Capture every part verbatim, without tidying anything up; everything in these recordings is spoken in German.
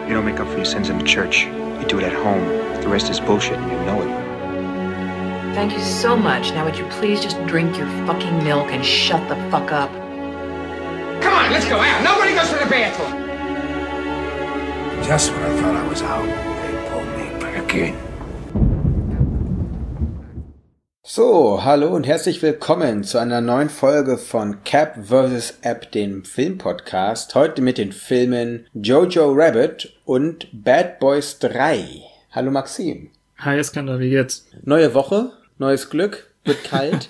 You don't make up for your sins in the church. You do it at home. The rest is bullshit and you know it. Thank you so much. Now would you please just drink your fucking milk and shut the fuck up? Come on, let's go out. Nobody goes to the bathroom. Just when I thought I was out, they pulled me back in. So, hallo und herzlich willkommen zu einer neuen Folge von Cap versus. App, dem Filmpodcast. Heute mit den Filmen Jojo Rabbit und Bad Boys drei. Hallo Maxim. Hi Iskander, wie geht's? Neue Woche, neues Glück, wird kalt.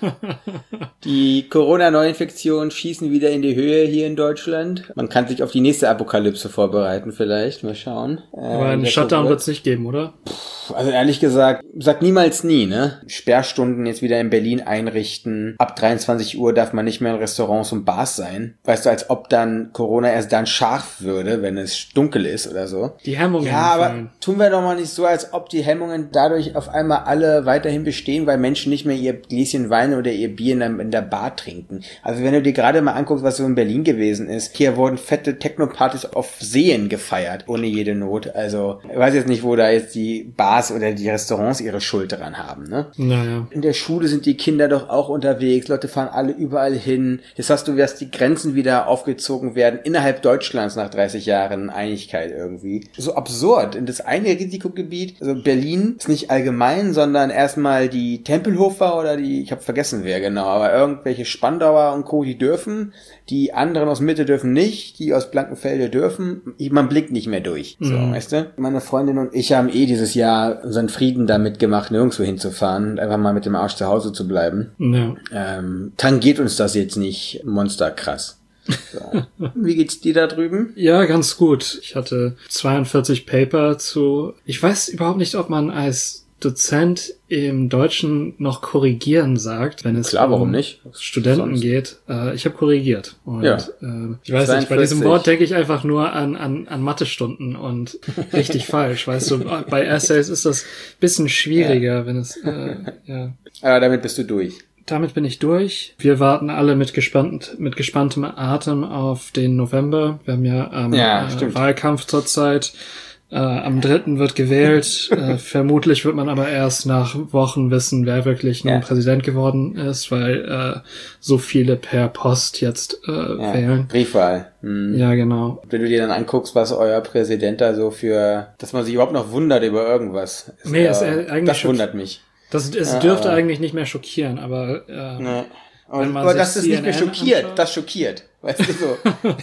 Die Corona-Neuinfektionen schießen wieder in die Höhe hier in Deutschland. Man kann sich auf die nächste Apokalypse vorbereiten vielleicht, mal schauen. Aber einen äh, Shutdown so wird es nicht geben, oder? Also ehrlich gesagt, sag niemals nie, ne? Sperrstunden jetzt wieder in Berlin einrichten. Ab dreiundzwanzig Uhr darf man nicht mehr in Restaurants und Bars sein. Weißt du, als ob dann Corona erst dann scharf würde, wenn es dunkel ist oder so. Die Hemmungen. Ja, aber tun wir doch mal nicht so, als ob die Hemmungen dadurch auf einmal alle weiterhin bestehen, weil Menschen nicht mehr ihr Gläschen Wein oder ihr Bier in der, in der Bar trinken. Also wenn du dir gerade mal anguckst, was so in Berlin gewesen ist, hier wurden fette Techno-Partys auf Seen gefeiert, ohne jede Not. Also ich weiß jetzt nicht, wo da jetzt die Bars oder die Restaurants ihre Schuld dran haben, ne? Naja. In der Schule sind die Kinder doch auch unterwegs, Leute fahren alle überall hin. Jetzt hast du, dass die Grenzen wieder aufgezogen werden, innerhalb Deutschlands nach dreißig Jahren Einigkeit irgendwie. So absurd. In das eine Risikogebiet, also Berlin ist nicht allgemein, sondern erstmal die Tempelhofer oder die, ich habe vergessen wer genau, aber irgendwelche Spandauer und Co., die dürfen, die anderen aus Mitte dürfen nicht, die aus Blankenfelde dürfen. Man blickt nicht mehr durch, so, mhm. weißt du? Meine Freundin und ich haben eh dieses Jahr unseren Frieden damit gemacht, nirgendwo hinzufahren und einfach mal mit dem Arsch zu Hause zu bleiben. Ja. Ähm, tangiert uns das jetzt nicht monsterkrass. So. Wie geht's dir da drüben? Ja, ganz gut. Ich hatte zweiundvierzig Paper zu... Ich weiß überhaupt nicht, ob man als Dozent im Deutschen noch korrigieren sagt, wenn es Klar, um warum nicht? Studenten Sonst? geht. Äh, ich habe korrigiert. Und ja. äh, ich weiß zweiundvierzig. nicht, bei diesem Wort denke ich einfach nur an, an, an Mathestunden und richtig falsch. Weißt du, bei Essays ist das ein bisschen schwieriger, ja. wenn es, äh, ja. Aber damit bist du durch. Damit bin ich durch. Wir warten alle mit gespannt, mit gespanntem Atem auf den November. Wir haben ja ähm, ja, äh, Wahlkampf zurzeit. Äh, am dritten wird gewählt. äh, vermutlich wird man aber erst nach Wochen wissen, wer wirklich nun ja. Präsident geworden ist, weil äh, so viele per Post jetzt äh, ja. wählen. Briefwahl. Hm. Ja, genau. Wenn du dir dann anguckst, was euer Präsident da so für, dass man sich überhaupt noch wundert über irgendwas. Ist, nee, äh, ist äh, eigentlich das wundert mich. Das, es ja, dürfte aber eigentlich nicht mehr schockieren, aber äh, nee. wenn man aber sich das ist nicht mehr C N N schockiert, anschaut. das schockiert. Weißt du so.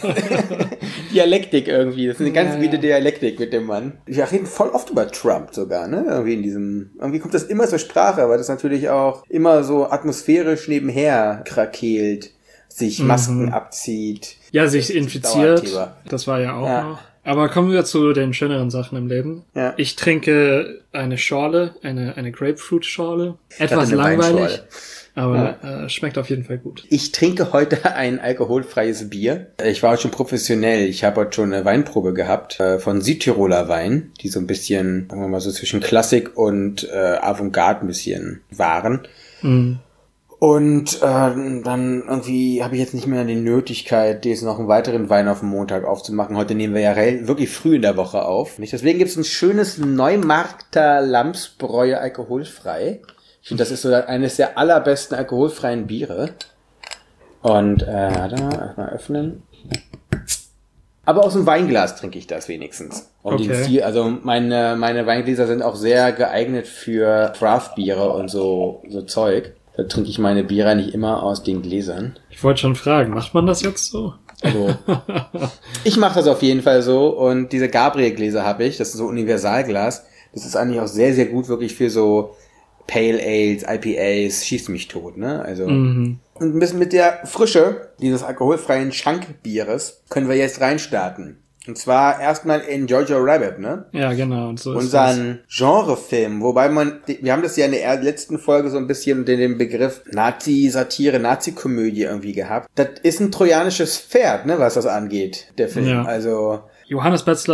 Dialektik irgendwie. Das ist eine ganz ja, wilde ja. Dialektik mit dem Mann. Wir reden voll oft über Trump sogar, ne? Irgendwie in diesem, irgendwie kommt das immer zur Sprache, aber das natürlich auch immer so atmosphärisch nebenher krakeelt, sich Masken mhm. abzieht. Ja, sich infiziert. Dauerthema. Das war ja auch Ja. noch. Aber kommen wir zu den schöneren Sachen im Leben. Ja. Ich trinke eine Schorle, eine eine Grapefruit-Schorle. Etwas eine langweilig, Weinschorle. aber ja. äh, schmeckt auf jeden Fall gut. Ich trinke heute ein alkoholfreies Bier. Ich war heute schon professionell. Ich habe heute schon eine Weinprobe gehabt äh, von Südtiroler Wein, die so ein bisschen, sagen wir mal so zwischen Klassik und äh, Avantgarde ein bisschen waren. Mhm. Und äh, dann irgendwie habe ich jetzt nicht mehr die Nötigkeit, jetzt noch einen weiteren Wein auf den Montag aufzumachen. Heute nehmen wir ja re- wirklich früh in der Woche auf. Nicht? Deswegen gibt's ein schönes Neumarkter Lamsbräu alkoholfrei. Ich finde, das ist so eines der allerbesten alkoholfreien Biere. Und äh, warte mal, erstmal öffnen. Aber aus dem Weinglas trinke ich das wenigstens. Um Okay. den Stil, also meine meine Weingläser sind auch sehr geeignet für Craft-Biere und so so Zeug. Da trinke ich meine Biere nicht immer aus den Gläsern. Ich wollte schon fragen, macht man das jetzt so? Also, ich mache das auf jeden Fall so. Und diese Gabriel-Gläser habe ich. Das ist so Universalglas. Das ist eigentlich auch sehr, sehr gut wirklich für so Pale Ales, I P As, schießt mich tot, ne? Also, Mhm. und ein bisschen mit der Frische dieses alkoholfreien Schankbieres können wir jetzt reinstarten. Und zwar erstmal in Jojo Rabbit, ne? Ja, genau. Und so ist das. Unseren Genrefilm, wobei man, wir haben das ja in der letzten Folge so ein bisschen den, den Begriff Nazi-Satire, Nazi-Komödie irgendwie gehabt. Das ist ein trojanisches Pferd, ne, was das angeht, der Film. Ja. Also Johannes Betzler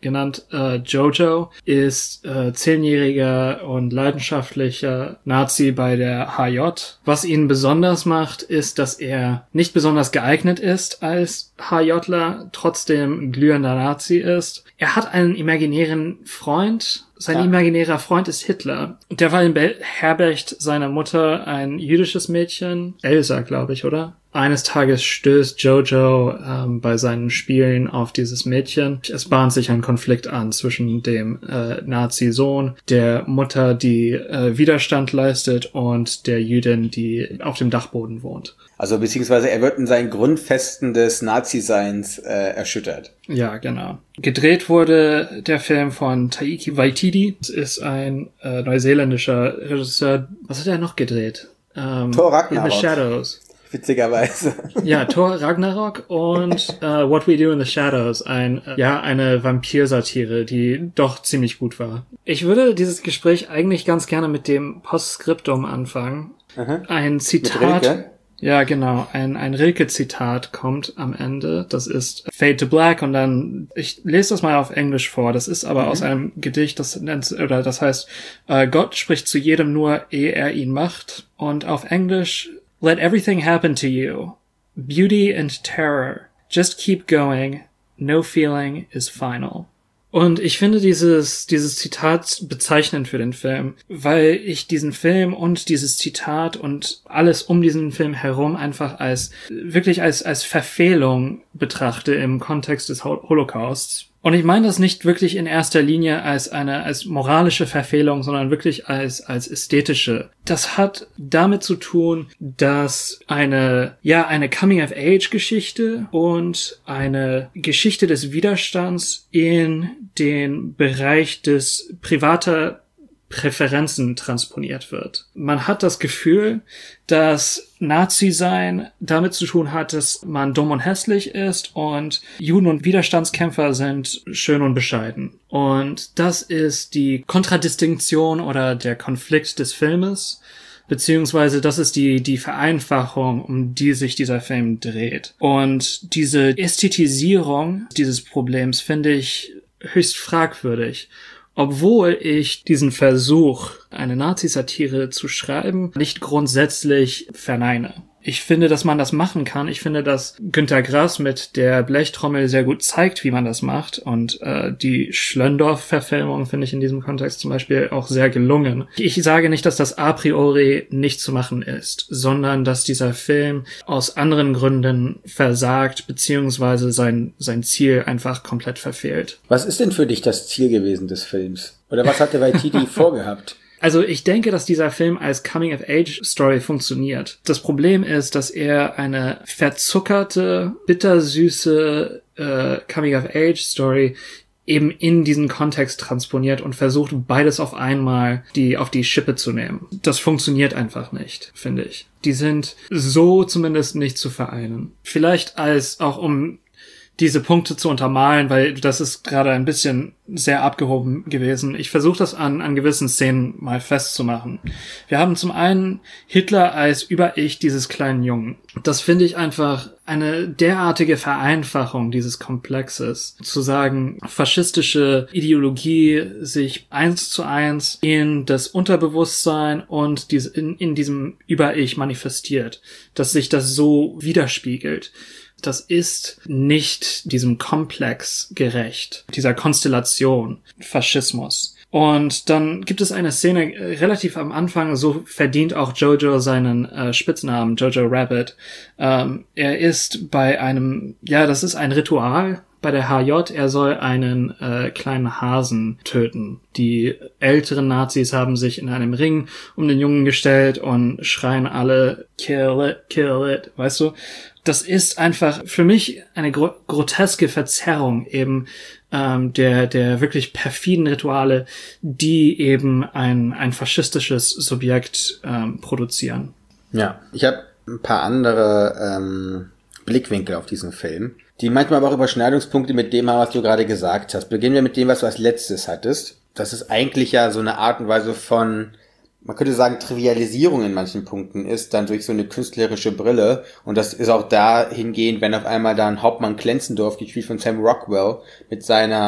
genannt. Äh, Jojo ist äh, zehnjähriger und leidenschaftlicher Nazi bei der H J. Was ihn besonders macht, ist, dass er nicht besonders geeignet ist als HJler, trotzdem glühender Nazi ist. Er hat einen imaginären Freund. Sein ja. imaginärer Freund ist Hitler. Derweil beherbergt seine Mutter ein jüdisches Mädchen, Elsa, glaube ich, oder? Eines Tages stößt Jojo ähm, bei seinen Spielen auf dieses Mädchen. Es bahnt sich ein Konflikt an zwischen dem äh, Nazi-Sohn, der Mutter, die äh, Widerstand leistet, und der Jüdin, die auf dem Dachboden wohnt. Also beziehungsweise er wird in seinen Grundfesten des Nazi-Seins äh, erschüttert. Ja, genau. Gedreht wurde der Film von Taiki Waititi. Das ist ein äh, neuseeländischer Regisseur. Was hat er noch gedreht? Ähm, Thor Ragnarok. In the Shadows. Witzigerweise. Ja, Thor Ragnarok und uh, What We Do in the Shadows, ein äh, ja eine Vampirsatire, die doch ziemlich gut war. Ich würde dieses Gespräch eigentlich ganz gerne mit dem Postskriptum anfangen. Aha. Ein Zitat. Mit Rilke? Ja, genau. Ein ein Rilke-Zitat kommt am Ende. Das ist Fade to Black und dann, ich lese das mal auf Englisch vor. Das ist aber mhm. aus einem Gedicht, das nennt, oder das heißt, uh, Gott spricht zu jedem nur, ehe er ihn macht. Und auf Englisch: Let everything happen to you. Beauty and terror. Just keep going. No feeling is final. Und ich finde dieses, dieses Zitat bezeichnend für den Film, weil ich diesen Film und dieses Zitat und alles um diesen Film herum einfach als, wirklich als, als Verfehlung betrachte im Kontext des Holocausts. Und ich meine das nicht wirklich in erster Linie als eine, als moralische Verfehlung, sondern wirklich als, als ästhetische. Das hat damit zu tun, dass eine, ja, eine Coming-of-Age-Geschichte und eine Geschichte des Widerstands in den Bereich des privater Präferenzen transponiert wird. Man hat das Gefühl, dass Nazi-Sein damit zu tun hat, dass man dumm und hässlich ist und Juden und Widerstandskämpfer sind schön und bescheiden. Und das ist die Kontradistinktion oder der Konflikt des Filmes, beziehungsweise das ist die die Vereinfachung, um die sich dieser Film dreht. Und diese Ästhetisierung dieses Problems finde ich höchst fragwürdig. Obwohl ich diesen Versuch, eine Nazi-Satire zu schreiben, nicht grundsätzlich verneine. Ich finde, dass man das machen kann. Ich finde, dass Günter Grass mit der Blechtrommel sehr gut zeigt, wie man das macht. Und äh, die Schlöndorff-Verfilmung finde ich in diesem Kontext zum Beispiel auch sehr gelungen. Ich sage nicht, dass das a priori nicht zu machen ist, sondern dass dieser Film aus anderen Gründen versagt, beziehungsweise sein, sein Ziel einfach komplett verfehlt. Was ist denn für dich das Ziel gewesen des Films? Oder was hatte Waititi vorgehabt? Also ich denke, dass dieser Film als Coming-of-Age-Story funktioniert. Das Problem ist, dass er eine verzuckerte, bittersüße äh, Coming-of-Age-Story eben in diesen Kontext transponiert und versucht, beides auf einmal die auf die Schippe zu nehmen. Das funktioniert einfach nicht, finde ich. Die sind so zumindest nicht zu vereinen. Vielleicht als auch um diese Punkte zu untermalen, weil das ist gerade ein bisschen sehr abgehoben gewesen. Ich versuche das an an gewissen Szenen mal festzumachen. Wir haben zum einen Hitler als Über-Ich dieses kleinen Jungen. Das finde ich einfach eine derartige Vereinfachung dieses Komplexes. Zu sagen, faschistische Ideologie sich eins zu eins in das Unterbewusstsein und diese, in, in diesem Über-Ich manifestiert. Dass sich das so widerspiegelt. Das ist nicht diesem Komplex gerecht, dieser Konstellation Faschismus. Und dann gibt es eine Szene relativ am Anfang, so verdient auch Jojo seinen äh, Spitznamen, Jojo Rabbit. Ähm, er ist bei einem, ja, das ist ein Ritual bei der H J, er soll einen äh, kleinen Hasen töten. Die älteren Nazis haben sich in einem Ring um den Jungen gestellt und schreien alle, kill it, kill it, weißt du? Das ist einfach für mich eine gro- groteske Verzerrung eben ähm, der der wirklich perfiden Rituale, die eben ein ein faschistisches Subjekt ähm, produzieren. Ja, ich habe ein paar andere ähm, Blickwinkel auf diesen Film, die manchmal aber auch Überschneidungspunkte mit dem haben, was du gerade gesagt hast. Beginnen wir mit dem, was du als letztes hattest. Das ist eigentlich ja so eine Art und Weise von, man könnte sagen, Trivialisierung in manchen Punkten ist, dann durch so eine künstlerische Brille. Und das ist auch dahingehend, wenn auf einmal da ein Hauptmann Klenzendorf, gespielt von Sam Rockwell, mit seiner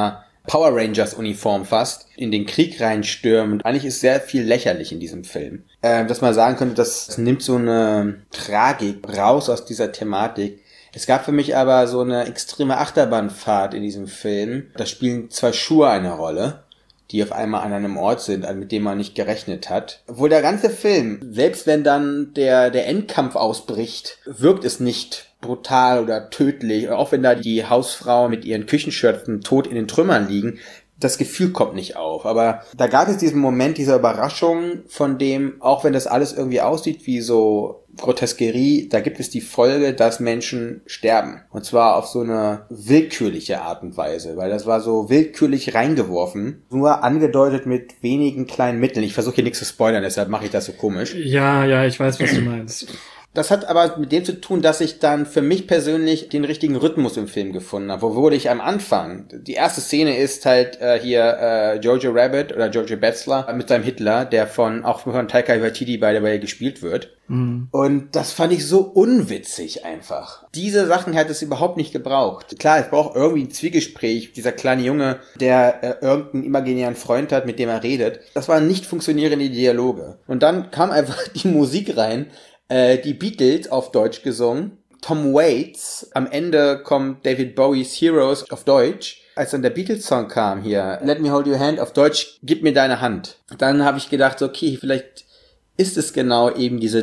Power Rangers Uniform fast in den Krieg reinstürmen. Eigentlich ist sehr viel lächerlich in diesem Film. Ähm, dass man sagen könnte, das nimmt so eine Tragik raus aus dieser Thematik. Es gab für mich aber so eine extreme Achterbahnfahrt in diesem Film. Da spielen zwei Schuhe eine Rolle, die auf einmal an einem Ort sind, mit dem man nicht gerechnet hat. Obwohl der ganze Film, selbst wenn dann der, der Endkampf ausbricht, wirkt es nicht brutal oder tödlich. Auch wenn da die Hausfrau mit ihren Küchenschürzen tot in den Trümmern liegen, das Gefühl kommt nicht auf. Aber da gab es diesen Moment dieser Überraschung, von dem, auch wenn das alles irgendwie aussieht wie so Groteskerie, da gibt es die Folge, dass Menschen sterben. Und zwar auf so eine willkürliche Art und Weise, weil das war so willkürlich reingeworfen, nur angedeutet mit wenigen kleinen Mitteln. Ich versuche hier nichts zu spoilern, deshalb mache ich das so komisch. Ja, ja, ich weiß, was du meinst. Das hat aber mit dem zu tun, dass ich dann für mich persönlich den richtigen Rhythmus im Film gefunden habe. Wo wurde ich am Anfang? Die erste Szene ist halt äh, hier äh, Jojo Rabbit oder Jojo Betzler mit seinem Hitler, der von auch von Taika Waititi by the way gespielt wird. Mhm. Und das fand ich so unwitzig einfach. Diese Sachen hätte es überhaupt nicht gebraucht. Klar, es braucht irgendwie ein Zwiegespräch. Dieser kleine Junge, der äh, irgendeinen imaginären Freund hat, mit dem er redet. Das waren nicht funktionierende Dialoge. Und dann kam einfach die Musik rein. Äh, die Beatles auf Deutsch gesungen, Tom Waits, am Ende kommt David Bowies Heroes auf Deutsch. Als dann der Beatles-Song kam hier, Let Me Hold Your Hand, auf Deutsch, Gib mir deine Hand. Dann habe ich gedacht, okay, vielleicht ist es genau eben diese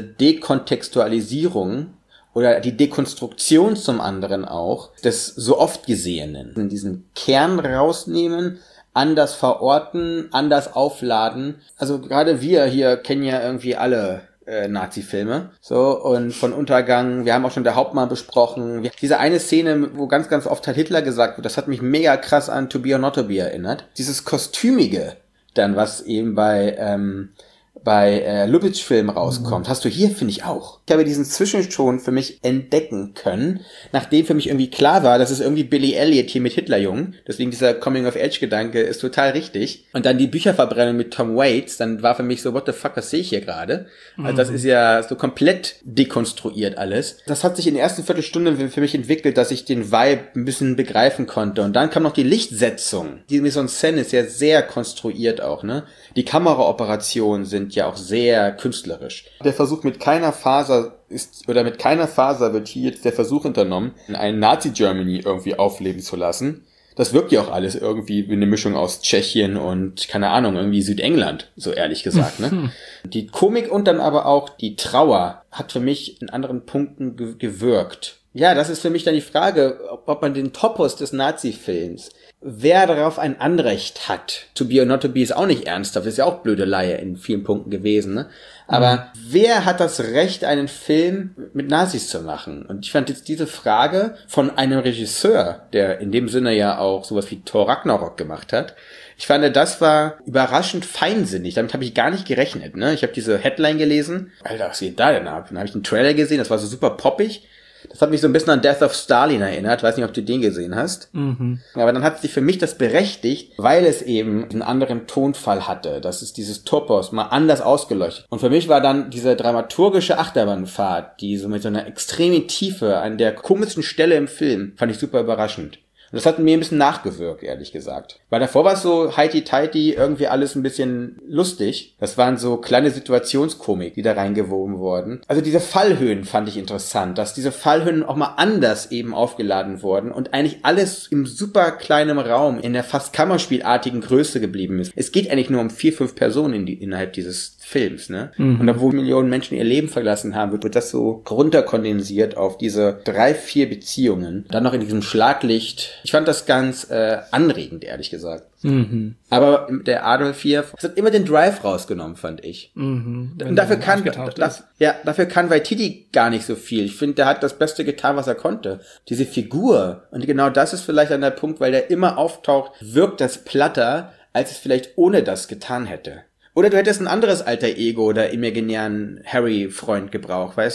Dekontextualisierung oder die Dekonstruktion zum anderen auch des so oft Gesehenen. Diesen Kern rausnehmen, anders verorten, anders aufladen. Also gerade wir hier kennen ja irgendwie alle Äh, Nazi-Filme. So, und von Untergang, wir haben auch schon der Hauptmann besprochen. Wir, diese eine Szene, wo ganz, ganz oft halt Hitler gesagt wird, das hat mich mega krass an To Be or Not to Be erinnert. Dieses Kostümige dann, was eben bei ähm, bei äh, Lubitsch-Filmen rauskommt, mhm. hast du hier, finde ich, auch. Ich habe diesen Zwischenton für mich entdecken können, nachdem für mich irgendwie klar war, dass es irgendwie Billy Elliot hier mit Hitlerjungen, deswegen dieser Coming-of-Age-Gedanke ist total richtig. Und dann die Bücherverbrennung mit Tom Waits, dann war für mich so, what the fuck, was sehe ich hier gerade? Mhm. Also das ist ja so komplett dekonstruiert alles. Das hat sich in der ersten Viertelstunde für mich entwickelt, dass ich den Vibe ein bisschen begreifen konnte. Und dann kam noch die Lichtsetzung. Die Mise-en-Scène ist ja sehr konstruiert auch, ne? Die Kameraoperationen sind ja auch sehr künstlerisch. Der Versuch mit keiner Faser ist, oder mit keiner Faser wird hier jetzt der Versuch unternommen, ein Nazi-Germany irgendwie aufleben zu lassen. Das wirkt ja auch alles irgendwie wie eine Mischung aus Tschechien und, keine Ahnung, irgendwie Südengland, so ehrlich gesagt, ne? Die Komik und dann aber auch die Trauer hat für mich in anderen Punkten ge- gewirkt. Ja, das ist für mich dann die Frage, ob, ob man den Topos des Nazi-Films, wer darauf ein Anrecht hat. To Be or Not to Be ist auch nicht ernsthaft, ist ja auch Blödelei in vielen Punkten gewesen, ne? Aber mhm. wer hat das Recht, einen Film mit Nazis zu machen? Und ich fand jetzt diese Frage von einem Regisseur, der in dem Sinne ja auch sowas wie Thor Ragnarok gemacht hat, ich fand, das war überraschend feinsinnig. Damit habe ich gar nicht gerechnet, ne? Ich habe diese Headline gelesen. Alter, was geht da denn ab? Dann habe ich einen Trailer gesehen, das war so super poppig. Das hat mich so ein bisschen an Death of Stalin erinnert. Weiß nicht, ob du den gesehen hast. Mhm. Aber dann hat sich für mich das berechtigt, weil es eben einen anderen Tonfall hatte. Das ist dieses Topos mal anders ausgeleuchtet. Und für mich war dann diese dramaturgische Achterbahnfahrt, die so mit so einer extremen Tiefe an der komischsten Stelle im Film, fand ich super überraschend. Und das hat mir ein bisschen nachgewirkt, ehrlich gesagt. Weil davor war es so heiti-teiti, irgendwie alles ein bisschen lustig. Das waren so kleine Situationskomik, die da reingewoben wurden. Also diese Fallhöhen fand ich interessant, dass diese Fallhöhen auch mal anders eben aufgeladen wurden und eigentlich alles im super kleinen Raum, in der fast kammerspielartigen Größe geblieben ist. Es geht eigentlich nur um vier, fünf Personen in die, innerhalb dieses Films, ne? Mhm. Und obwohl Millionen Menschen ihr Leben verlassen haben, wird das so runterkondensiert auf diese drei, vier Beziehungen. Dann noch in diesem Schlaglicht. Ich fand das ganz äh, anregend, ehrlich gesagt. Mhm. Aber der Adolf hier, es hat immer den Drive rausgenommen, fand ich. Mhm. Und dafür kann, das, ja, dafür kann Waititi gar nicht so viel. Ich finde, der hat das Beste getan, was er konnte. Diese Figur. Und genau das ist vielleicht an der Punkt, weil der immer auftaucht, wirkt das platter, als es vielleicht ohne das getan hätte. Oder du hättest ein anderes alter Ego oder imaginären Harry-Freund gebraucht, weißt du?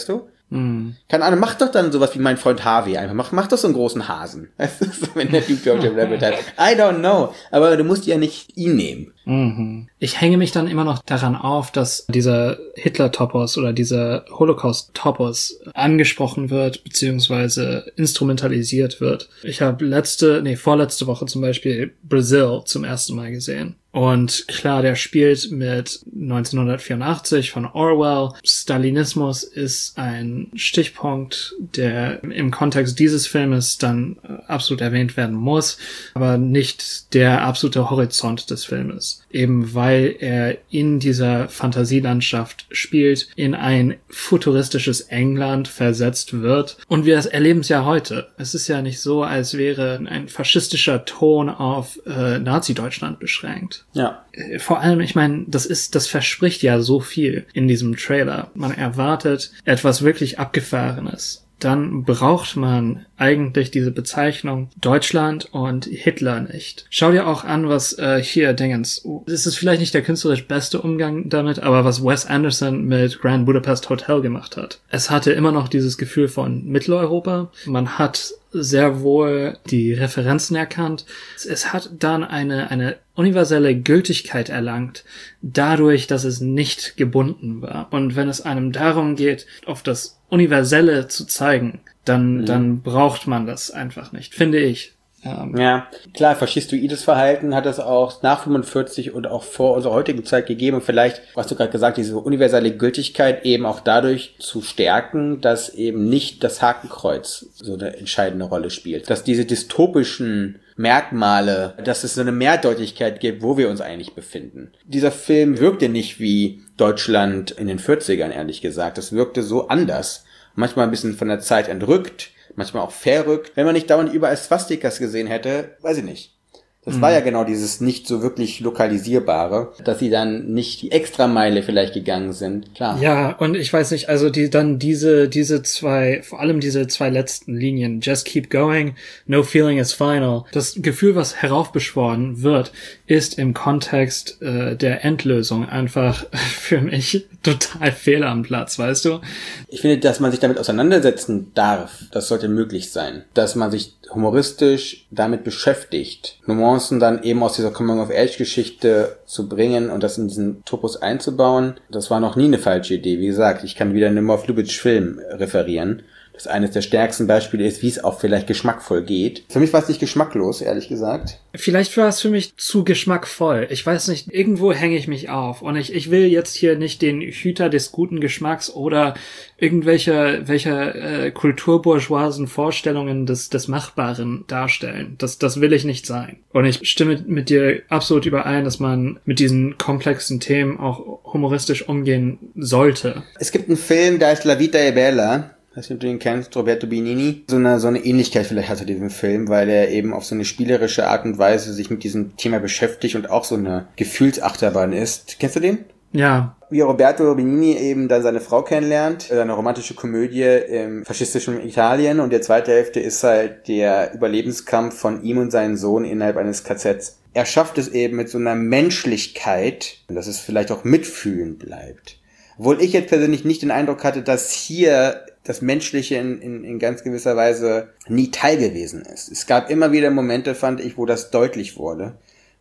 Mm. Keine Ahnung, mach doch dann sowas wie mein Freund Harvey einfach. Mach, mach doch so einen großen Hasen. Das ist so, wenn der Typ Jojo Rabbit hat. I don't know. Aber du musst ja nicht ihn nehmen. Mhm. Ich hänge mich dann immer noch daran auf, dass dieser Hitler-Topos oder dieser Holocaust-Topos angesprochen wird, beziehungsweise instrumentalisiert wird. Ich habe letzte, nee, vorletzte Woche zum Beispiel Brazil zum ersten Mal gesehen. Und klar, der spielt mit neunzehnhundertvierundachtzig von Orwell. Stalinismus ist ein Stichpunkt, der im Kontext dieses Filmes dann absolut erwähnt werden muss, aber nicht der absolute Horizont des Filmes. Eben weil er in dieser Fantasielandschaft spielt, in ein futuristisches England versetzt wird. Und wir erleben es ja heute. Es ist ja nicht so, als wäre ein faschistischer Ton auf äh, Nazi-Deutschland beschränkt. Ja. Vor allem, ich meine, das ist, das verspricht ja so viel in diesem Trailer. Man erwartet etwas wirklich Abgefahrenes. Dann braucht man eigentlich diese Bezeichnung Deutschland und Hitler nicht. Schau dir auch an, was äh, hier Dingens, es ist vielleicht nicht der künstlerisch beste Umgang damit, aber was Wes Anderson mit Grand Budapest Hotel gemacht hat. Es hatte immer noch dieses Gefühl von Mitteleuropa. Man hat sehr wohl die Referenzen erkannt. Es hat dann eine, eine universelle Gültigkeit erlangt, dadurch, dass es nicht gebunden war. Und wenn es einem darum geht, auf das Universelle zu zeigen, dann, mhm. dann braucht man das einfach nicht, finde ich. Ähm, ja, klar, faschistoides Verhalten hat es auch nach fünfundvierzig und auch vor unserer heutigen Zeit gegeben. Und vielleicht, was du gerade gesagt hast, diese universelle Gültigkeit eben auch dadurch zu stärken, dass eben nicht das Hakenkreuz so eine entscheidende Rolle spielt. Dass diese dystopischen Merkmale, dass es so eine Mehrdeutigkeit gibt, wo wir uns eigentlich befinden. Dieser Film wirkte nicht wie Deutschland in den vierzigern, ehrlich gesagt. Das wirkte so anders. Manchmal ein bisschen von der Zeit entrückt, manchmal auch verrückt. Wenn man nicht dauernd überall Swastikas gesehen hätte, weiß ich nicht. Das mhm. war ja genau dieses nicht so wirklich lokalisierbare, dass sie dann nicht die Extrameile vielleicht gegangen sind. Klar. Ja, und ich weiß nicht, also die dann diese diese zwei, vor allem diese zwei letzten Linien, just keep going, no feeling is final. Das Gefühl, was heraufbeschworen wird, ist im Kontext äh, der Endlösung einfach für mich total fehl am Platz, weißt du? Ich finde, dass man sich damit auseinandersetzen darf, das sollte möglich sein. Dass man sich humoristisch damit beschäftigt, Nuancen dann eben aus dieser Coming-of-Age-Geschichte zu bringen und das in diesen Topos einzubauen, das war noch nie eine falsche Idee. Wie gesagt, ich kann wieder einen Morf Lubitsch-Film referieren, das eines der stärksten Beispiele ist, wie es auch vielleicht geschmackvoll geht. Für mich war es nicht geschmacklos, ehrlich gesagt. Vielleicht war es für mich zu geschmackvoll. Ich weiß nicht, irgendwo hänge ich mich auf. Und ich, ich will jetzt hier nicht den Hüter des guten Geschmacks oder irgendwelche welche äh, kulturbourgeoisen Vorstellungen des des Machbaren darstellen. Das das will ich nicht sein. Und ich stimme mit dir absolut überein, dass man mit diesen komplexen Themen auch humoristisch umgehen sollte. Es gibt einen Film, der heißt La Vita è Bella. Ich weiß nicht, ob du ihn kennst, Roberto Benigni. So eine, so eine Ähnlichkeit vielleicht hat er diesen Film, weil er eben auf so eine spielerische Art und Weise sich mit diesem Thema beschäftigt und auch so eine Gefühlsachterbahn ist. Kennst du den? Ja. Wie Roberto Benigni eben dann seine Frau kennenlernt, eine romantische Komödie im faschistischen Italien und der zweite Hälfte ist halt der Überlebenskampf von ihm und seinem Sohn innerhalb eines K Zs. Er schafft es eben mit so einer Menschlichkeit, dass es vielleicht auch mitfühlen bleibt. Obwohl ich jetzt persönlich nicht den Eindruck hatte, dass hier das Menschliche in, in, in ganz gewisser Weise nie Teil gewesen ist. Es gab immer wieder Momente, fand ich, wo das deutlich wurde.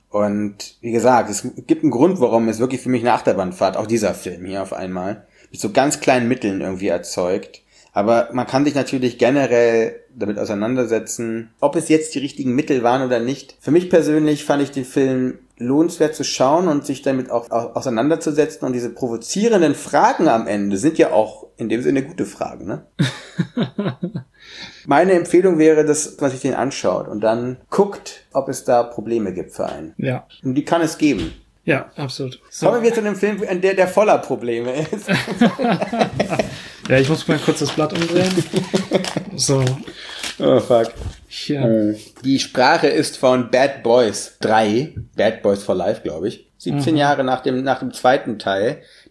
Und wie gesagt, es gibt einen Grund, warum es wirklich für mich eine Achterbahnfahrt, auch dieser Film hier auf einmal, mit so ganz kleinen Mitteln irgendwie erzeugt. Aber man kann sich natürlich generell damit auseinandersetzen, ob es jetzt die richtigen Mittel waren oder nicht. Für mich persönlich fand ich den Film lohnenswert zu schauen und sich damit auch auseinanderzusetzen. Und diese provozierenden Fragen am Ende sind ja auch in dem Sinne gute Fragen, ne? Meine Empfehlung wäre, dass man sich den anschaut und dann guckt, ob es da Probleme gibt für einen. Ja. Und die kann es geben. Ja, absolut. So. Kommen wir zu einem Film, der, der voller Probleme ist. Ja, ich muss mal kurz das Blatt umdrehen. So. Oh, fuck. Hier. Die Sprache ist von Bad Boys drei. Bad Boys for Life, glaube ich. siebzehn mhm. Jahre nach dem, nach dem zweiten Teil,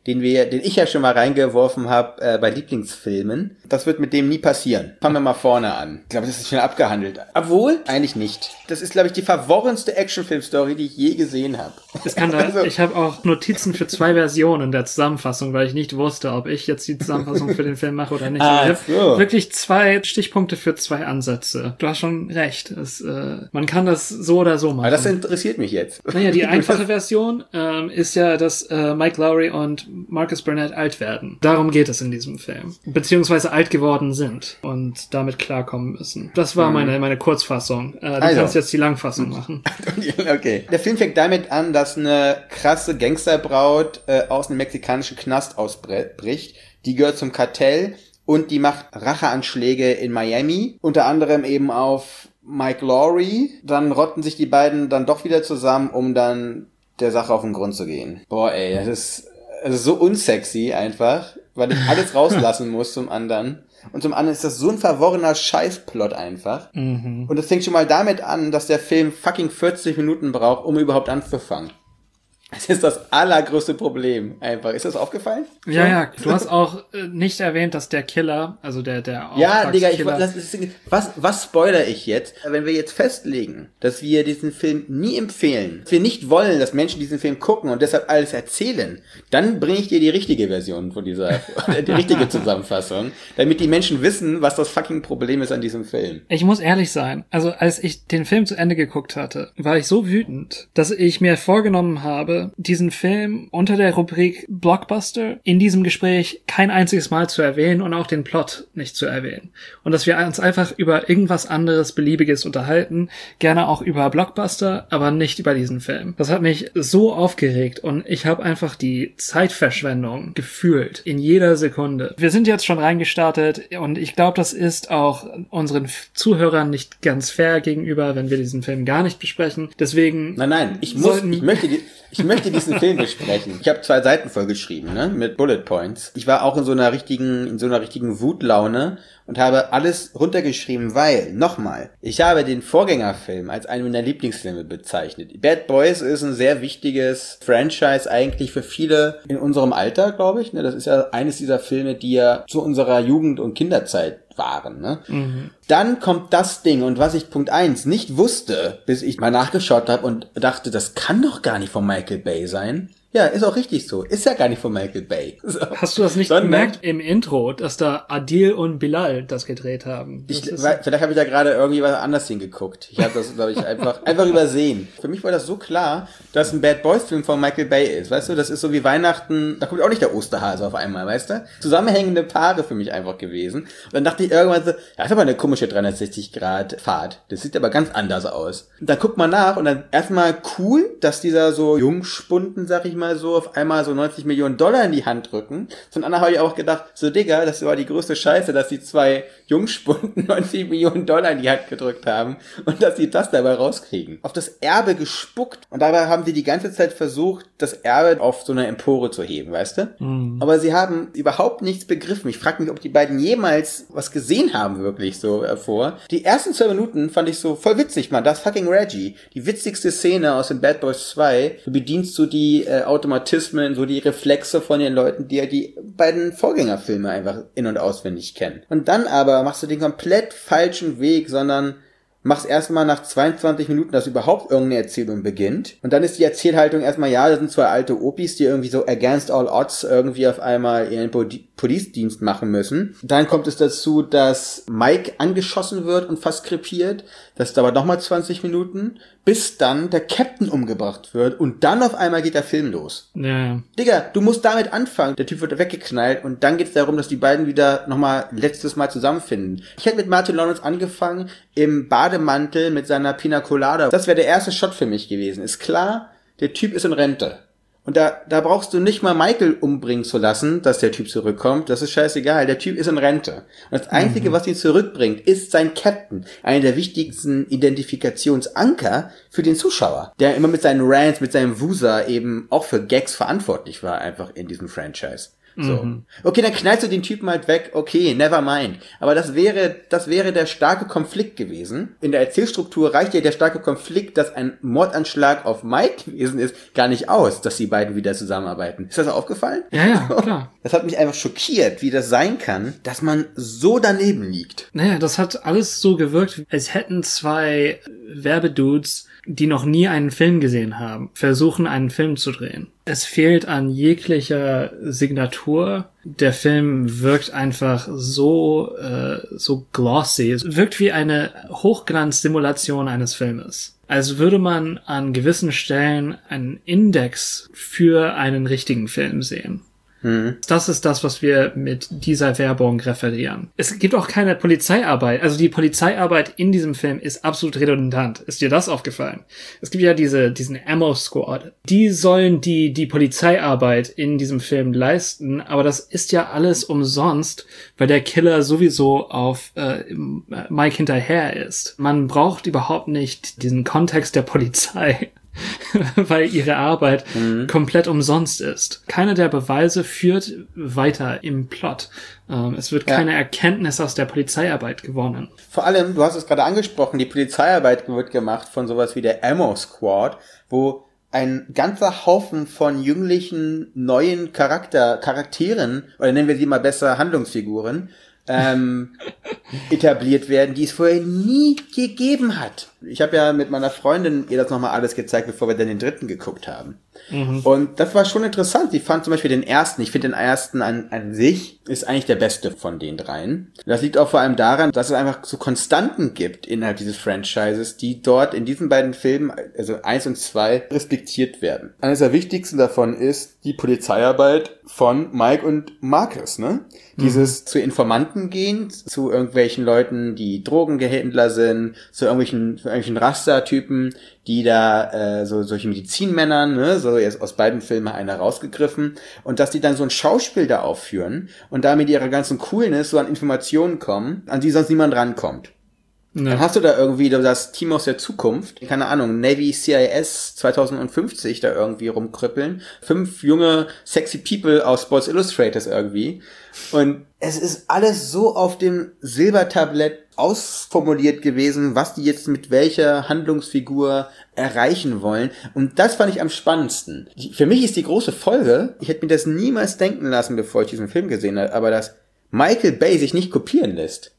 den wir, den ich ja schon mal reingeworfen habe äh, bei Lieblingsfilmen. Das wird mit dem nie passieren. Fangen wir mal vorne an. Ich glaube, das ist schon abgehandelt. Obwohl, eigentlich nicht. Das ist, glaube ich, die verworrenste Actionfilm-Story, die ich je gesehen habe. Das kann da, also, ich habe auch Notizen für zwei Versionen der Zusammenfassung, weil ich nicht wusste, ob ich jetzt die Zusammenfassung für den Film mache oder nicht. Ah, ich habe so. wirklich zwei Stichpunkte für zwei Ansätze. Du hast schon recht. Es, äh, man kann das so oder so machen. Aber das interessiert mich jetzt. Naja, die einfache Version ähm, ist ja, dass äh, Mike Lowry und Marcus Burnett alt werden. Darum geht es in diesem Film. Beziehungsweise alt geworden sind und damit klarkommen müssen. Das war meine meine Kurzfassung. Äh, du also. kannst jetzt die Langfassung machen. Okay. Der Film fängt damit an, dass eine krasse Gangsterbraut äh, aus einem mexikanischen Knast ausbricht. Die gehört zum Kartell und die macht Racheanschläge in Miami. Unter anderem eben auf Mike Lowry. Dann rotten sich die beiden dann doch wieder zusammen, um dann der Sache auf den Grund zu gehen. Boah, ey, das ist, das ist so unsexy einfach, weil ich alles rauslassen muss zum anderen. Und zum anderen ist das so ein verworrener Scheißplot einfach. Mhm. Und das fängt schon mal damit an, dass der Film fucking vierzig Minuten braucht, um überhaupt anzufangen. Das ist das allergrößte Problem einfach. Ist das aufgefallen? Ja, ja. Du hast auch äh, nicht erwähnt, dass der Killer, also der der Ja, Digga, ich, das ist, was was spoiler ich jetzt? Wenn wir jetzt festlegen, dass wir diesen Film nie empfehlen, dass wir nicht wollen, dass Menschen diesen Film gucken und deshalb alles erzählen, dann bringe ich dir die richtige Version von dieser, die richtige Zusammenfassung, damit die Menschen wissen, was das fucking Problem ist an diesem Film. Ich muss ehrlich sein, also als ich den Film zu Ende geguckt hatte, war ich so wütend, dass ich mir vorgenommen habe, diesen Film unter der Rubrik Blockbuster in diesem Gespräch kein einziges Mal zu erwähnen und auch den Plot nicht zu erwähnen. Und dass wir uns einfach über irgendwas anderes Beliebiges unterhalten, gerne auch über Blockbuster, aber nicht über diesen Film. Das hat mich so aufgeregt und ich habe einfach die Zeitverschwendung gefühlt in jeder Sekunde. Wir sind jetzt schon reingestartet und ich glaube, das ist auch unseren Zuhörern nicht ganz fair gegenüber, wenn wir diesen Film gar nicht besprechen. Deswegen... Nein, nein, ich muss, ich möchte die... Ich möchte diesen Film besprechen. Ich habe zwei Seiten vollgeschrieben, ne, mit Bullet Points. Ich war auch in so einer richtigen, in so einer richtigen Wutlaune und habe alles runtergeschrieben, weil, nochmal, ich habe den Vorgängerfilm als einen meiner Lieblingsfilme bezeichnet. Bad Boys ist ein sehr wichtiges Franchise eigentlich für viele in unserem Alter, glaube ich. Ne, das ist ja eines dieser Filme, die ja zu unserer Jugend- und Kinderzeit waren, ne? Mhm. Dann kommt das Ding und was ich Punkt eins nicht wusste, bis ich mal nachgeschaut habe und dachte, das kann doch gar nicht von Michael Bay sein. Ja, ist auch richtig so. Ist ja gar nicht von Michael Bay. So. Hast du das nicht Sondern, gemerkt im Intro, dass da Adil und Bilal das gedreht haben? Das ich, weil, vielleicht habe ich da gerade irgendwie was anders hingeguckt. Ich habe das, glaube ich, einfach einfach übersehen. Für mich war das so klar, dass ein Bad Boys Film von Michael Bay ist. Weißt du, das ist so wie Weihnachten, da kommt auch nicht der Osterhase auf einmal, weißt du? Zusammenhängende Paare für mich einfach gewesen. Und dann dachte ich irgendwann so, ja, ist aber eine komische dreihundertsechzig Grad Fahrt. Das sieht aber ganz anders aus. Und dann guckt man nach und dann erstmal cool, dass dieser so Jungspunden, sag ich mal so, auf einmal so neunzig Millionen Dollar in die Hand drücken. Von anderen habe ich auch gedacht, so Digga, das war die größte Scheiße, dass die zwei Jungspunden neunzig Millionen Dollar in die Hand gedrückt haben und dass sie das dabei rauskriegen. Auf das Erbe gespuckt und dabei haben sie die ganze Zeit versucht, das Erbe auf so eine Empore zu heben, weißt du? Mhm. Aber sie haben überhaupt nichts begriffen. Ich frage mich, ob die beiden jemals was gesehen haben, wirklich so hervor. Die ersten zwei Minuten fand ich so voll witzig, man. Das fucking Reggie. Die witzigste Szene aus dem Bad Boys zwei. Du bedienst du die äh, Automatismen, so die Reflexe von den Leuten, die ja die beiden Vorgängerfilme einfach in- und auswendig kennen. Und dann aber machst du den komplett falschen Weg, sondern machst erstmal nach zweiundzwanzig Minuten, dass überhaupt irgendeine Erzählung beginnt. Und dann ist die Erzählhaltung erstmal, ja, das sind zwei alte Opis, die irgendwie so against all odds irgendwie auf einmal ihren Police-Dienst machen müssen. Dann kommt es dazu, dass Mike angeschossen wird und fast krepiert. Das dauert nochmal zwanzig Minuten, bis dann der Captain umgebracht wird und dann auf einmal geht der Film los. Ja. Digga, du musst damit anfangen. Der Typ wird weggeknallt und dann geht's darum, dass die beiden wieder nochmal letztes Mal zusammenfinden. Ich hätte mit Martin Lawrence angefangen im Bademantel mit seiner Pina Colada. Das wäre der erste Shot für mich gewesen. Ist klar, der Typ ist in Rente. Und da, da brauchst du nicht mal Michael umbringen zu lassen, dass der Typ zurückkommt. Das ist scheißegal. Der Typ ist in Rente. Und das Einzige, mhm. was ihn zurückbringt, ist sein Captain. Einer der wichtigsten Identifikationsanker für den Zuschauer. Der immer mit seinen Rants, mit seinem Wusa eben auch für Gags verantwortlich war, einfach in diesem Franchise. So. Mhm. Okay, dann knallst du den Typen halt weg. Okay, never mind. Aber das wäre, das wäre der starke Konflikt gewesen. In der Erzählstruktur reicht ja der starke Konflikt, dass ein Mordanschlag auf Mike gewesen ist, gar nicht aus, dass die beiden wieder zusammenarbeiten. Ist das aufgefallen? Ja, ja, klar. Das hat mich einfach schockiert, wie das sein kann, dass man so daneben liegt. Naja, das hat alles so gewirkt, als hätten zwei Werbedudes, die noch nie einen Film gesehen haben, versuchen, einen Film zu drehen. Es fehlt an jeglicher Signatur. Der Film wirkt einfach so, äh, so glossy. Es wirkt wie eine Hochglanzsimulation eines Filmes. Als würde man an gewissen Stellen einen Index für einen richtigen Film sehen. Mhm. Das ist das, was wir mit dieser Werbung referieren. Es gibt auch keine Polizeiarbeit. Also die Polizeiarbeit in diesem Film ist absolut redundant. Ist dir das aufgefallen? Es gibt ja diese, diesen Ammo Squad. Die sollen die, die Polizeiarbeit in diesem Film leisten, aber das ist ja alles umsonst, weil der Killer sowieso auf äh, Mike hinterher ist. Man braucht überhaupt nicht diesen Kontext der Polizei. Weil ihre Arbeit mhm. komplett umsonst ist. Keine der Beweise führt weiter im Plot. Ähm, es wird ja. keine Erkenntnis aus der Polizeiarbeit gewonnen. Vor allem, du hast es gerade angesprochen, die Polizeiarbeit wird gemacht von sowas wie der Ammo Squad, wo ein ganzer Haufen von jünglichen, neuen Charakter, Charakteren, oder nennen wir sie mal besser Handlungsfiguren, ähm, etabliert werden, die es vorher nie gegeben hat. Ich habe ja mit meiner Freundin ihr das nochmal alles gezeigt, bevor wir dann den dritten geguckt haben. Mhm. Und das war schon interessant. Sie fand zum Beispiel den ersten, ich finde den ersten an, an sich, ist eigentlich der beste von den dreien. Das liegt auch vor allem daran, dass es einfach so Konstanten gibt innerhalb dieses Franchises, die dort in diesen beiden Filmen, also eins und zwei, respektiert werden. Eines der wichtigsten davon ist die Polizeiarbeit von Mike und Marcus, ne? Mhm. Dieses zu Informanten gehen, zu irgendwelchen Leuten, die Drogenhändler sind, zu irgendwelchen, zu irgendwelchen Rastertypen, die da, äh, so, solche Medizinmännern, ne, so jetzt aus beiden Filmen einer rausgegriffen, und dass die dann so ein Schauspiel da aufführen und da mit ihrer ganzen Coolness so an Informationen kommen, an die sonst niemand rankommt. Ja. Dann hast du da irgendwie das Team aus der Zukunft, keine Ahnung, Navy C I S zweitausendfünfzig da irgendwie rumkrüppeln, fünf junge, sexy People aus Sports Illustrated irgendwie, und es ist alles so auf dem Silbertablett ausformuliert gewesen, was die jetzt mit welcher Handlungsfigur erreichen wollen. Und das fand ich am spannendsten. Für mich ist die große Folge, ich hätte mir das niemals denken lassen, bevor ich diesen Film gesehen habe, aber dass Michael Bay sich nicht kopieren lässt.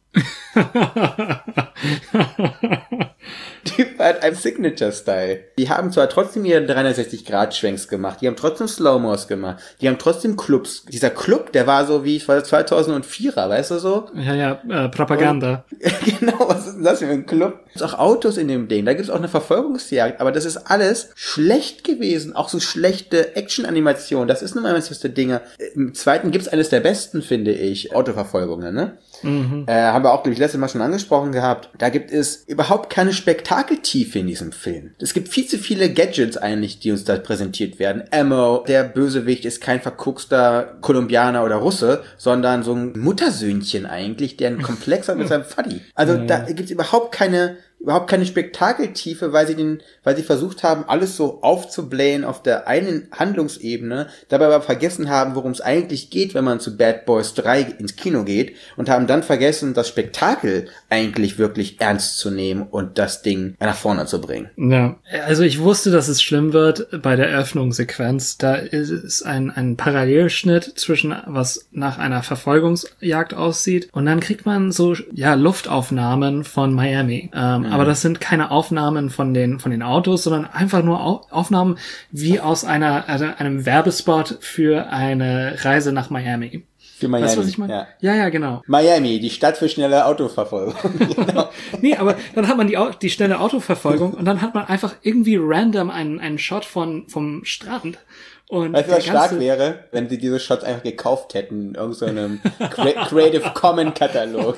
Typ hat einen Signature-Style. Die haben zwar trotzdem ihre dreihundertsechzig Grad Schwenks gemacht, die haben trotzdem Slow-Mos gemacht, die haben trotzdem Clubs. Dieser Club, der war so wie, ich war zweitausendvierer, weißt du so? Ja, ja, äh, Propaganda. Und, genau, was ist denn das für ein Club? Es gibt auch Autos in dem Ding, da gibt es auch eine Verfolgungsjagd, aber das ist alles schlecht gewesen, auch so schlechte Action-Animationen, das ist nun mal eines der Dinge. Im zweiten gibt's eines der besten, finde ich, Autoverfolgungen, ne? Mhm. Äh, haben wir auch, glaube ich, letztes Mal schon angesprochen gehabt. Da gibt es überhaupt keine Spektakeltiefe in diesem Film. Es gibt viel zu viele Gadgets eigentlich, die uns da präsentiert werden. Ammo, der Bösewicht ist kein verkuckster Kolumbianer oder Russe, sondern so ein Muttersöhnchen eigentlich, der einen Komplex hat mit seinem Vati. Also ja. Da gibt es überhaupt keine überhaupt keine Spektakeltiefe, weil sie den, weil sie versucht haben, alles so aufzublähen auf der einen Handlungsebene, dabei aber vergessen haben, worum es eigentlich geht, wenn man zu Bad Boys drei ins Kino geht, und haben dann vergessen, das Spektakel eigentlich wirklich ernst zu nehmen und das Ding nach vorne zu bringen. Ja, also ich wusste, dass es schlimm wird bei der Eröffnungssequenz. Da ist ein, ein Parallelschnitt zwischen was nach einer Verfolgungsjagd aussieht, und dann kriegt man so, ja, Luftaufnahmen von Miami. Ähm, Aber das sind keine Aufnahmen von den von den Autos, sondern einfach nur Au- Aufnahmen wie aus einer also einem Werbespot für eine Reise nach Miami. Für Miami. Weißt du, was ich meine? Ja. ja, ja, genau. Miami, die Stadt für schnelle Autoverfolgung. Genau. Nee, aber dann hat man die Au- die schnelle Autoverfolgung und dann hat man einfach irgendwie random einen einen Shot von vom Strand. Und weißt du, was stark wäre, wenn sie diese Shots einfach gekauft hätten in irgendeinem Creative Commons Katalog.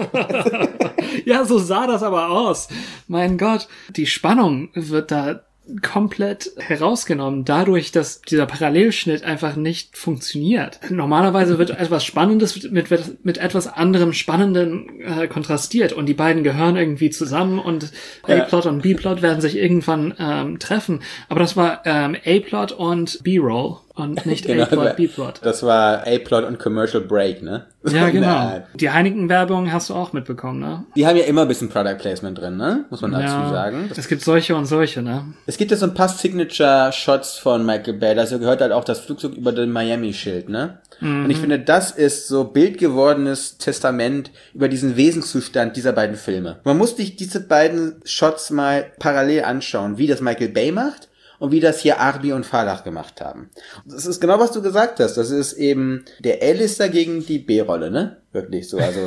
Ja, so sah das aber aus. Mein Gott, die Spannung wird da komplett herausgenommen, dadurch, dass dieser Parallelschnitt einfach nicht funktioniert. Normalerweise wird etwas Spannendes mit, mit etwas anderem Spannenden äh, kontrastiert, und die beiden gehören irgendwie zusammen, und A-Plot und B-Plot werden sich irgendwann ähm, treffen. Aber das war ähm, A-Plot und B-Roll. und nicht Genau, A-Plot, B-Plot. Das war A-Plot und Commercial Break, ne? Ja, genau. Die Heineken-Werbung hast du auch mitbekommen, ne? Die haben ja immer ein bisschen Product Placement drin, ne? Muss man dazu Ja, sagen. es gibt solche und solche, ne? Es gibt ja so ein paar Signature-Shots von Michael Bay. Dazu gehört halt auch das Flugzeug über den Miami-Schild, ne? Mhm. Und ich finde, das ist so bildgewordenes Testament über diesen Wesenszustand dieser beiden Filme. Man muss sich diese beiden Shots mal parallel anschauen, wie das Michael Bay macht und wie das hier Arbi und Falach gemacht haben. Das ist genau, was du gesagt hast. Das ist eben der A-Lister gegen die B-Rolle, ne? Wirklich so, also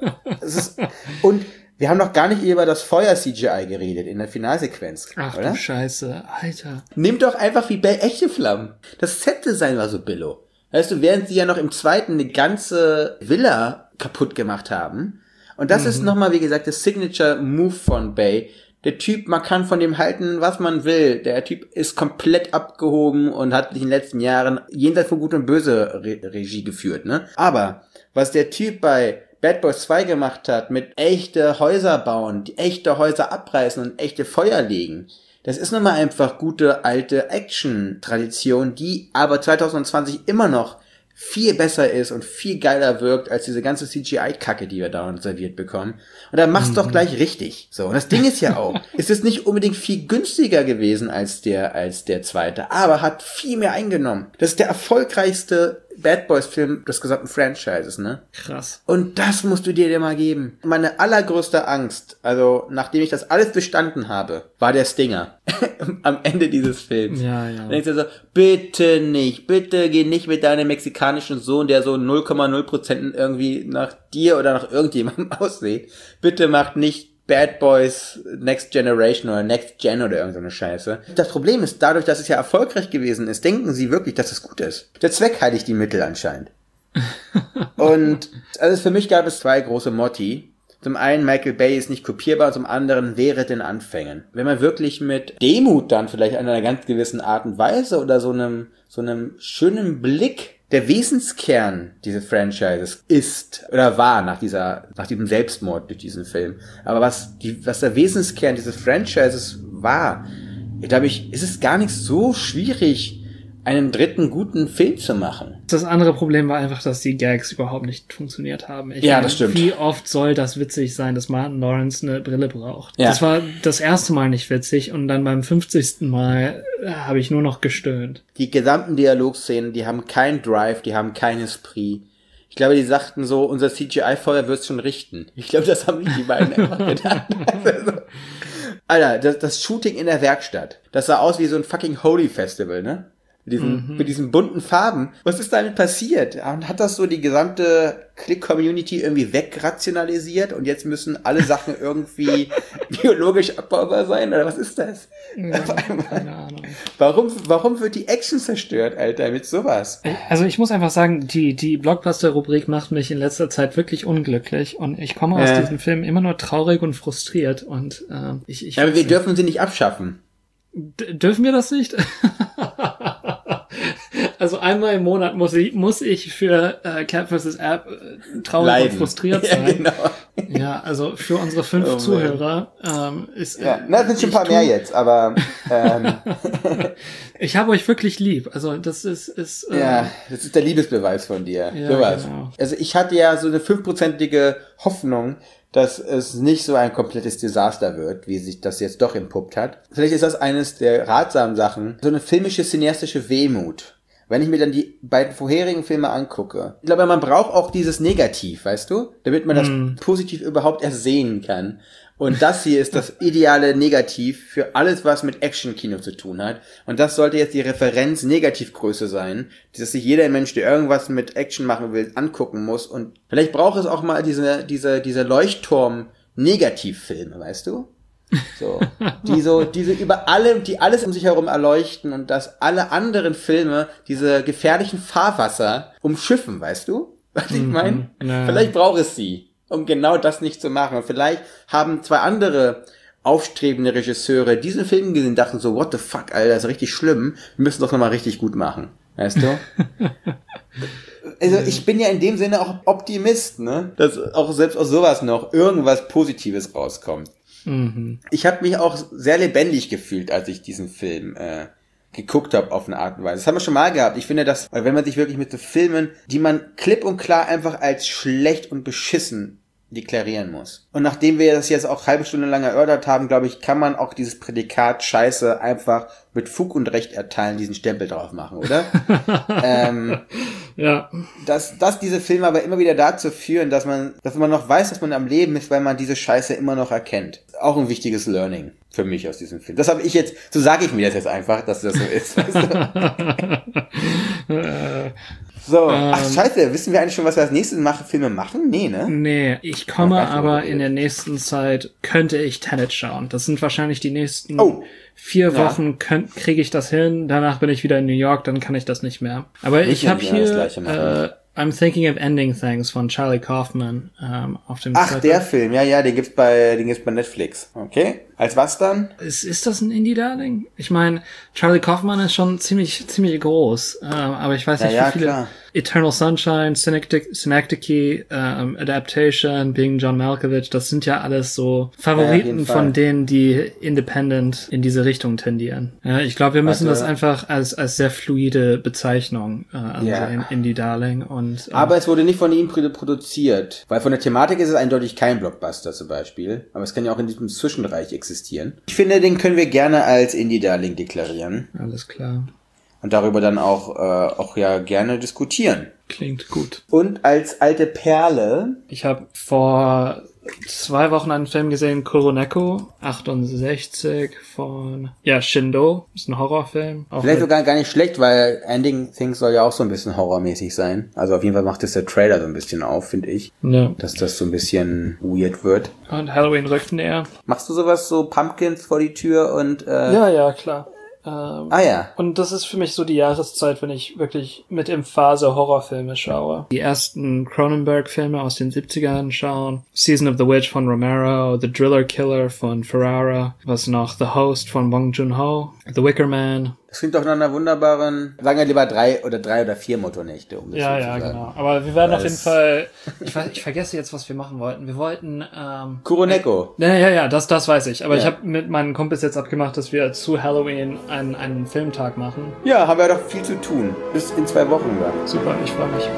es ist, und wir haben noch gar nicht über das Feuer-C G I geredet in der Finalsequenz, Ach oder? du Scheiße, Alter. Nimm doch einfach wie Bay echte Flammen. Das Set-Design war so billo. Weißt du, während sie ja noch im zweiten eine ganze Villa kaputt gemacht haben. Und das mhm. ist nochmal, wie gesagt, das Signature-Move von Bay. Der Typ, man kann von dem halten, was man will. Der Typ ist komplett abgehoben und hat in den letzten Jahren jenseits von Gut und Böse Re- Regie geführt, ne? Aber was der Typ bei Bad Boys zwei gemacht hat, mit echte Häuser bauen, die echte Häuser abreißen und echte Feuer legen, das ist nun mal einfach gute alte Action-Tradition, die aber zwanzig zwanzig immer noch viel besser ist und viel geiler wirkt als diese ganze C G I-Kacke, die wir dauernd serviert bekommen. Und dann mach's mhm. doch gleich richtig. So. Und das Ding ist ja auch, es ist nicht unbedingt viel günstiger gewesen als der, als der zweite, aber hat viel mehr eingenommen. Das ist der erfolgreichste Bad Boys-Film des gesamten Franchises, ne? Krass. Und das musst du dir dir mal geben. Meine allergrößte Angst, also nachdem ich das alles bestanden habe, war der Stinger am Ende dieses Films. Ja, ja. Dann denkst du so, bitte nicht, bitte geh nicht mit deinem mexikanischen Sohn, der so null Komma null Prozent irgendwie nach dir oder nach irgendjemandem aussieht. Bitte macht nicht Bad Boys Next Generation oder Next Gen oder irgend so eine Scheiße. Das Problem ist, dadurch, dass es ja erfolgreich gewesen ist, denken sie wirklich, dass es gut ist. Der Zweck heiligt die Mittel anscheinend. Und also für mich gab es zwei große Motti. Zum einen, Michael Bay ist nicht kopierbar, zum anderen wäre den Anfängen. Wenn man wirklich mit Demut dann vielleicht an einer ganz gewissen Art und Weise oder so einem, so einem schönen Blick der Wesenskern dieses Franchises ist oder war nach dieser, nach diesem Selbstmord durch diesen Film. Aber was die, was der Wesenskern dieses Franchises war, glaube ich, ist es gar nicht so schwierig, einen dritten guten Film zu machen. Das andere Problem war einfach, dass die Gags überhaupt nicht funktioniert haben. Ich ja, meine, das stimmt. Wie oft soll das witzig sein, dass Martin Lawrence eine Brille braucht? Ja. Das war das erste Mal nicht witzig und dann beim fünfzigsten Mal äh, habe ich nur noch gestöhnt. Die gesamten Dialogszenen, die haben keinen Drive, die haben kein Esprit. Ich glaube, die sagten so, unser C G I-Feuer wird's schon richten. Ich glaube, das haben die beiden einfach gedacht. Also, Alter, das, das Shooting in der Werkstatt, das sah aus wie so ein fucking Holy Festival, ne? Mit diesen, Mhm. mit diesen bunten Farben. Was ist damit passiert? Und hat das so die gesamte Click-Community irgendwie wegrationalisiert und jetzt müssen alle Sachen irgendwie biologisch abbaubar sein? Oder was ist das? Ja, keine Ahnung. Warum, warum wird die Action zerstört, Alter, mit sowas? Also ich muss einfach sagen, die die Blockbuster-Rubrik macht mich in letzter Zeit wirklich unglücklich und ich komme aus Äh. diesem Film immer nur traurig und frustriert und äh, ich, ich Ja, aber weiß wir nicht. dürfen sie nicht abschaffen. D- dürfen wir das nicht? Also einmal im Monat muss ich muss ich für äh, Cat versus. App äh, traurig Leiden. und frustriert Ja, sein. genau. Ja, also für unsere fünf Oh, man. Zuhörer ähm, ist Ja, na, das sind schon ein paar ich mehr tu- jetzt, aber ähm, Ich habe euch wirklich lieb. Also das ist ist äh, ja, das ist der Liebesbeweis von dir. Ja, Sowas. genau. Also ich hatte ja so eine fünfprozentige Hoffnung, dass es nicht so ein komplettes Desaster wird, wie sich das jetzt doch entpuppt hat. Vielleicht ist das eines der ratsamen Sachen, so eine filmische, cineastische Wehmut. Wenn ich mir dann die beiden vorherigen Filme angucke. Ich glaube, man braucht auch dieses Negativ, weißt du? Damit man das Mm. positiv überhaupt erst sehen kann. Und das hier ist das ideale Negativ für alles, was mit Action-Kino zu tun hat. Und das sollte jetzt die Referenz-Negativgröße sein, dass sich jeder Mensch, der irgendwas mit Action machen will, angucken muss. Und vielleicht braucht es auch mal diese, diese, diese Leuchtturm-Negativfilme, weißt du? So, die so, diese über alle, die alles um sich herum erleuchten und dass alle anderen Filme diese gefährlichen Fahrwasser umschiffen, weißt du? Was ich meine? ja. Vielleicht braucht es sie, um genau das nicht zu machen. Und vielleicht haben zwei andere aufstrebende Regisseure diesen Film gesehen und dachten so, what the fuck, Alter, das ist richtig schlimm. Wir müssen das nochmal richtig gut machen. Weißt du? Also ich bin ja in dem Sinne auch Optimist, ne? Dass auch selbst aus sowas noch irgendwas Positives rauskommt. Mhm. Ich habe mich auch sehr lebendig gefühlt, als ich diesen Film äh, geguckt habe auf eine Art und Weise. Das haben wir schon mal gehabt. Ich finde, dass, wenn man sich wirklich mit so Filmen, die man klipp und klar einfach als schlecht und beschissen deklarieren muss. Und nachdem wir das jetzt auch halbe Stunde lang erörtert haben, glaube ich, kann man auch dieses Prädikat Scheiße einfach mit Fug und Recht erteilen, diesen Stempel drauf machen, oder? ähm, ja. Dass, dass diese Filme aber immer wieder dazu führen, dass man, dass man noch weiß, dass man am Leben ist, weil man diese Scheiße immer noch erkennt. Auch ein wichtiges Learning für mich aus diesem Film. Das habe ich jetzt, so sage ich mir das jetzt einfach, dass das so ist. Weißt du? So, ähm, ach scheiße, wissen wir eigentlich schon, was wir als nächstes machen, Filme machen? Nee, ne? Nee, ich komme Ja, aber in der nächsten Zeit, könnte ich Tenet schauen. Das sind wahrscheinlich die nächsten Oh. vier Ja. Wochen, könnt, kriege ich das hin, danach bin ich wieder in New York, dann kann ich das nicht mehr. Aber Nicht ich mehr habe das hier Gleiche machen. äh, I'm Thinking of Ending Things von Charlie Kaufman ähm, auf dem Ach, Zettel. der Film, ja, ja, den gibt's bei, den gibt's bei Netflix. Okay. Als was dann? Ist, ist das ein Indie-Darling? Ich meine, Charlie Kaufman ist schon ziemlich ziemlich groß, ähm, aber ich weiß Ja, nicht, ja, wie viele... klar. Eternal Sunshine, Synecdoche, Synecdoche ähm, Adaptation, Being John Malkovich, das sind ja alles so Ja, auf Favoriten jeden Fall. von denen, die independent in diese Richtung tendieren. Ja, ich glaube, wir müssen Warte. das einfach als als sehr fluide Bezeichnung äh, ansehen, Ja. Indie-Darling. Und, äh, Aber es wurde nicht von ihm produ- produziert. Weil von der Thematik ist es eindeutig kein Blockbuster zum Beispiel. Aber es kann ja auch in diesem Zwischenreich existieren. Ich finde, den können wir gerne als Indie-Darling deklarieren. alles klar. Und darüber dann auch, äh, auch ja gerne diskutieren. Klingt gut. Und als alte Perle, Ich habe vor zwei Wochen einen Film gesehen, Kuroneko, achtundsechzig von, ja, Shindo, ist ein Horrorfilm. Auch vielleicht mit- sogar gar nicht schlecht, weil Ending Things soll ja auch so ein bisschen horrormäßig sein. Also auf jeden Fall macht es der Trailer so ein bisschen auf, finde ich. Ja. Dass das so ein bisschen weird wird. Und Halloween rückt näher. Machst du sowas, so Pumpkins vor die Tür und, äh, Ja, ja, klar. Ähm, ah ja. Und das ist für mich so die Jahreszeit, wenn ich wirklich mit Emphase Horrorfilme schaue. Die ersten Cronenberg-Filme aus den siebzigern schauen. Season of the Witch von Romero, The Driller Killer von Ferrara, was noch, The Host von Bong Joon-ho, The Wicker Man. Das klingt doch nach einer wunderbaren, sagen wir lieber drei oder drei oder vier Motornächte, um das Ja, so ja, zu sagen. genau. Aber wir werden Weil auf jeden es- Fall, ich, weiß, ich vergesse jetzt, was wir machen wollten. Wir wollten, ähm, Kuroneko. Ja, ja, ja, das, das weiß ich. Aber Ja. ich habe mit meinen Kumpels jetzt abgemacht, dass wir zu Halloween einen, einen Filmtag machen. Ja, haben wir doch viel zu tun. Bis in zwei Wochen dann. Super, ich freue mich.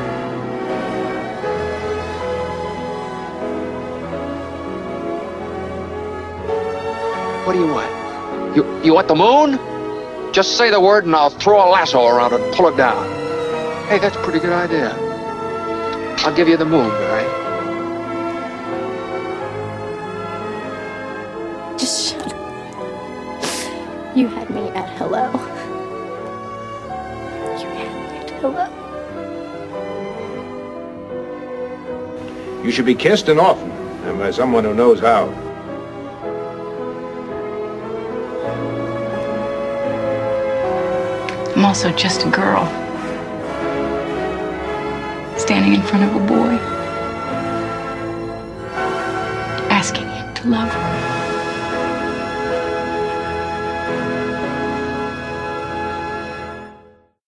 What do you want? You you want the moon? Just say the word and I'll throw a lasso around it and pull it down. Hey, that's a pretty good idea. I'll give you the moon, Barry. Just shut up. You had me at hello. You had me at hello. You should be kissed and often, and by someone who knows how. I'm also just a girl. Standing in front of a boy. Asking him to love her.